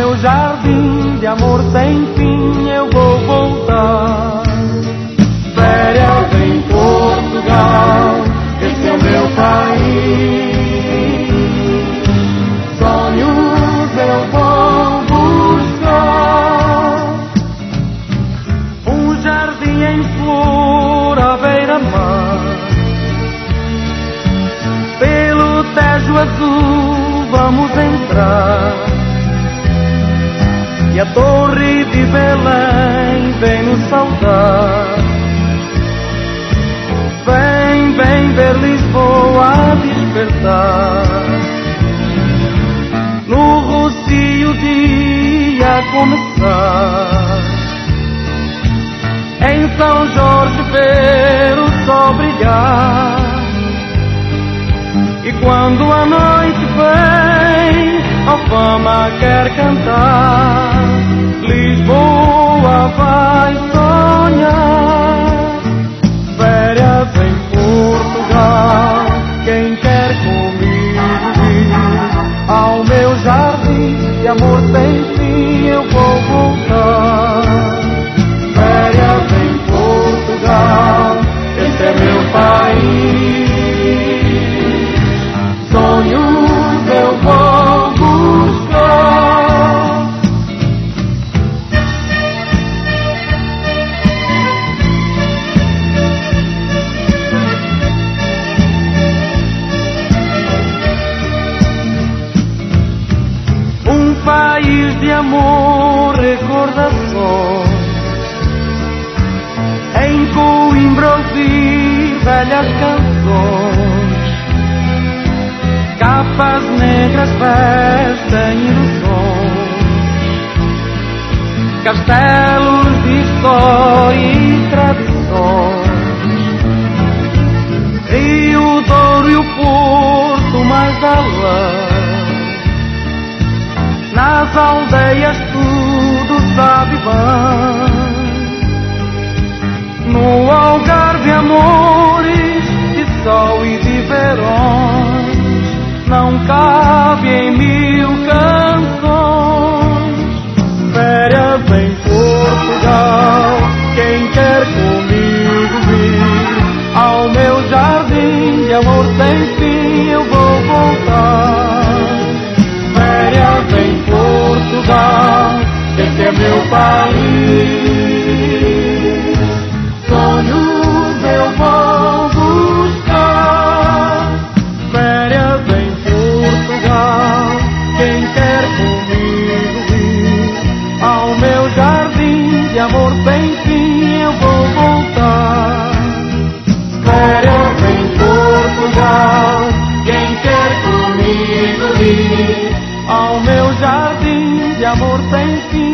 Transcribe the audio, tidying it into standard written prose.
meu jardim de amor sem fim eu vou voltar. Férias em Portugal, esse é o meu país. Sonhos eu vou buscar. Um jardim em flor à beira-mar, pelo Tejo azul vamos entrar. E a torre de Belém vem nos saudar. Vem, vem ver Lisboa a despertar. No rocio dia a começar. Em São Jorge ver o sol brilhar. E quando a noite vem, a fama quer cantar. Lisboa vai sonhar. Férias em Portugal, quem quer comigo ir ao meu jardim de amor sem fim eu vou voltar. Férias em Portugal, esse é meu país. Sonhos eu vou buscar. Um país de amor, recordações. Em Coimbra ouvir velhas canções. Capas negras vestem ilusões. Castelos de história e tradições. Rio Douro e o Porto mais além. Nas aldeias tudo sabe bem. No Algarve amores de sol e de verões. Não cabe em 1000 canções. Férias em Portugal, quem quer comigo vir ao meu jardim de amor sem fim eu vou voltar. Férias em Portugal, esse é meu país. Sonhos eu vou buscar. Férias em Portugal, quem quer comigo vir ao meu jardim de amor sem fim eu vou voltar. Férias em Portugal, quem quer comigo vir ao meu jardim de amor sem fim